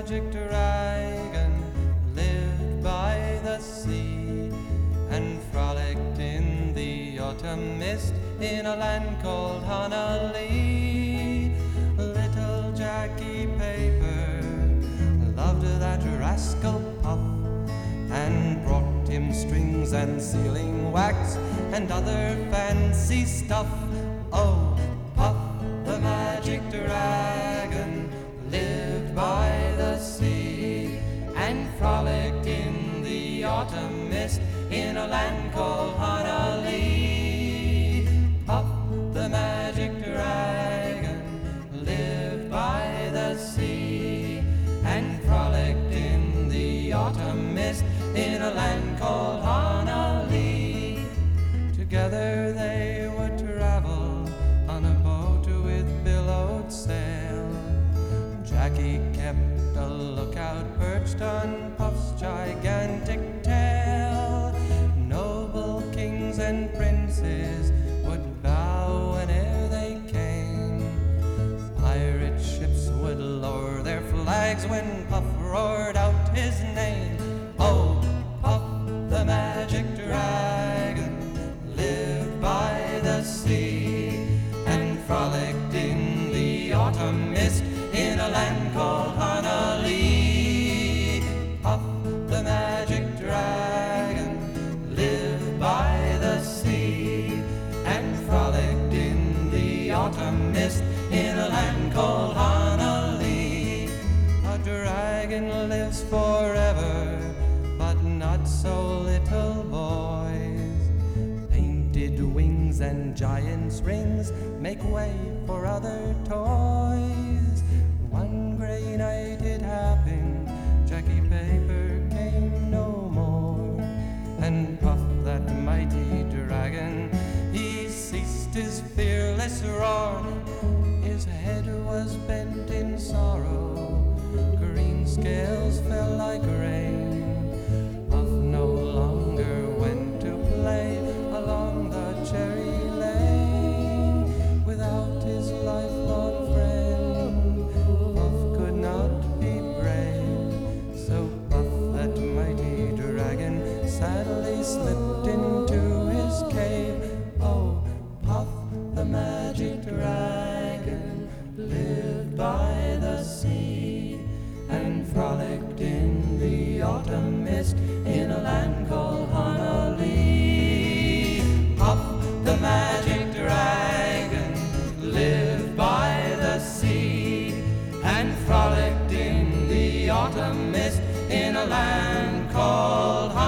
magic dragon lived by the sea and frolicked in the autumn mist in a land called Honolulu. Little Jackie Paper loved that rascal Puff and brought him strings and sealing wax and other fancy stuff. Oh, Puff the magic dragon lived by the sea and frolicked in the autumn mist in a land called Honolulu. Puff the magic dragon lived by the sea and frolicked in the autumn mist in a land called Honolulu. Together they would travel on a boat with billowed sail. Jackie kept a lookout perched on Puff's gigantic tail. Noble kings and princes would bow whene'er they came. Pirate ships would lower their flags when Puff roared out his name. Oh, Puff the magic dragon lived by the sea and frolicked in the autumn mist in a land called Honolulu. Puff the magic dragon lived by the sea and frolicked in the autumn mist in a land called Honolulu. A dragon lives forever, but not so little boys. Painted wings and giant's rings make way for other toys. One gray night it happened, Jackie Paper came no more, and Puff that mighty dragon, he ceased his fearless roar. His head was bent in sorrow, green scales fell like rain. Puff no longer went to play along the cherry lane. Without his lifelong friend, Puff could not be brave. So Puff that mighty dragon sadly slipped into his cave. Oh, Puff the magic dragon lived by the sea and frolicked in the autumn mist in a land called Honolulu. Puff the magic dragon lived by the sea and frolicked in the autumn mist in a land called Honolulu.